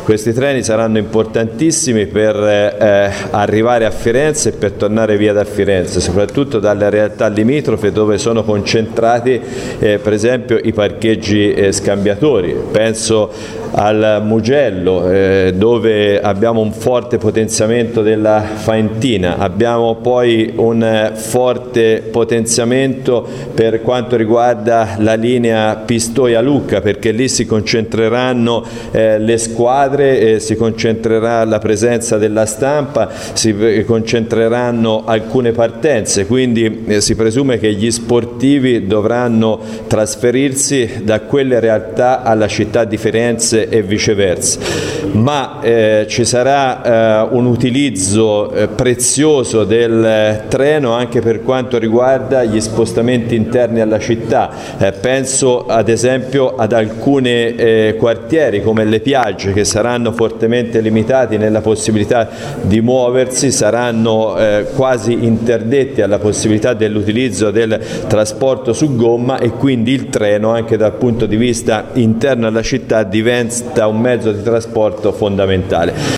Questi treni saranno importantissimi per arrivare a Firenze e per tornare via da Firenze, soprattutto dalle realtà limitrofe dove sono concentrati per esempio i parcheggi scambiatori. Penso al Mugello dove abbiamo un forte potenziamento della Faentina, abbiamo poi un forte potenziamento per quanto riguarda la linea Pistoia-Lucca, perché lì si concentreranno le squadre, si concentrerà la presenza della stampa, si concentreranno alcune partenze, quindi si presume che gli sportivi dovranno trasferirsi da quelle realtà alla città di Firenze e viceversa, ma ci sarà un utilizzo prezioso del treno anche per quanto riguarda gli spostamenti interni alla città. Penso ad esempio ad alcuni quartieri come le Piagge, che saranno fortemente limitati nella possibilità di muoversi, saranno quasi interdetti alla possibilità dell'utilizzo del trasporto su gomma, e quindi il treno anche dal punto di vista interno alla città diventa un mezzo di trasporto fondamentale.